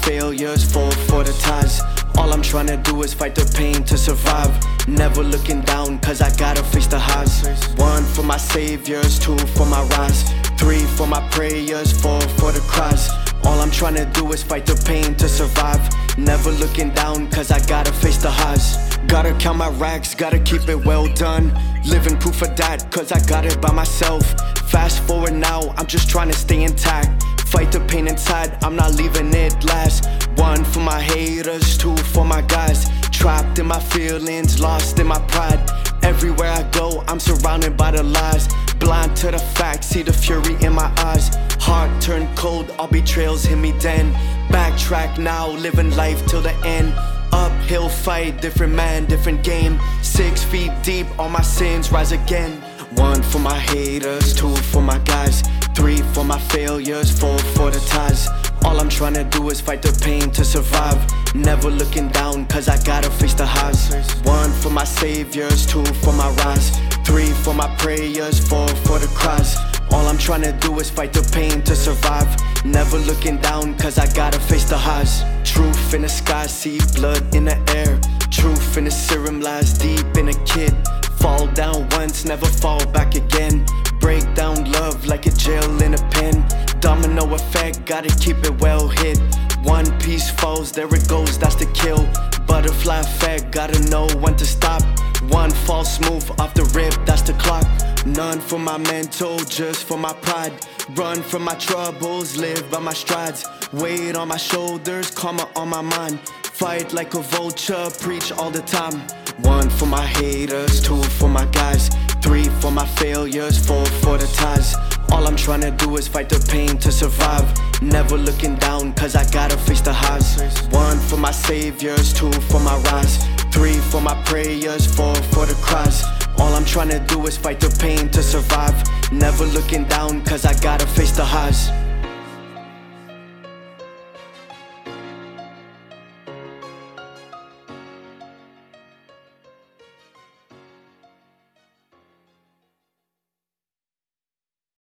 failures, fall for the ties. All I'm trying to do is fight the pain to survive. Never looking down, cause I gotta face the highs. 1 for my saviors, 2 for my rise, 3 for my prayers, 4 for the cries. All I'm trying to do is fight the pain to survive. Never looking down, cause I gotta face the highs. Gotta count my racks, gotta keep it well done. Living proof of that, cause I got it by myself. Fast forward now, I'm just trying to stay intact. Fight the pain inside, I'm not leaving it last. 1 for my haters, 2 for my guys. Trapped in my feelings, lost in my pride. Everywhere I go, I'm surrounded by the lies. Blind to the facts, see the fury in my eyes. Heart turned cold, all betrayals hit me then. Backtrack now, living life till the end. Uphill fight, different man, different game. 6 feet deep, all my sins rise again. 1 for my haters, 2 for my guys, 3 for my failures, 4 for the ties. All I'm trying to do is fight the pain to survive. Never looking down, cause I gotta face the highs. 1 for my saviors, 2 for my rise, 3 for my prayers, 4 for the cries. All I'm trying to do is fight the pain to survive. Never looking down, cause I gotta face the highs. Truth in the sky, see blood in the air. Truth in the serum lies deep in a kid. Fall down once, never fall back again. Break down love like a jail in a pen. Domino effect, gotta keep it well hid. 1 piece falls, there it goes, that's the kill. Butterfly effect, gotta know when to stop. 1 false move off the rip, that's the clock. None for my mental, just for my pride. Run from my troubles, live by my strides. Weight on my shoulders, karma on my mind. Fight like a vulture, preach all the time. 1 for my haters, 2 for my guys, 3 for my failures, 4 for the ties. All I'm trying to do is fight the pain to survive. Never looking down, cause I gotta face the highs. 1 for my saviors, 2 for my rise, 3 for my prayers, 4 for the cries. All I'm trying to do is fight the pain to survive. Never looking down, cause I gotta face the highs.